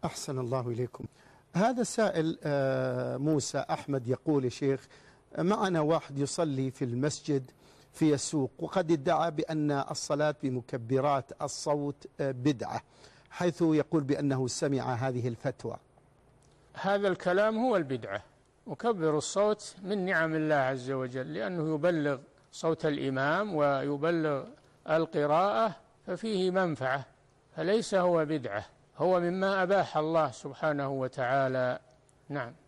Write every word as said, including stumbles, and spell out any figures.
أحسن الله إليكم. هذا السائل موسى أحمد يقول: يا شيخ، معنا واحد يصلي في المسجد في السوق، وقد ادعى بأن الصلاة بمكبرات الصوت بدعة، حيث يقول بأنه سمع هذه الفتوى. هذا الكلام هو البدعة. مكبر الصوت من نعم الله عز وجل، لأنه يبلغ صوت الإمام ويبلغ القراءة، ففيه منفعة، فليس هو بدعة، هو مما أباح الله سبحانه وتعالى. نعم.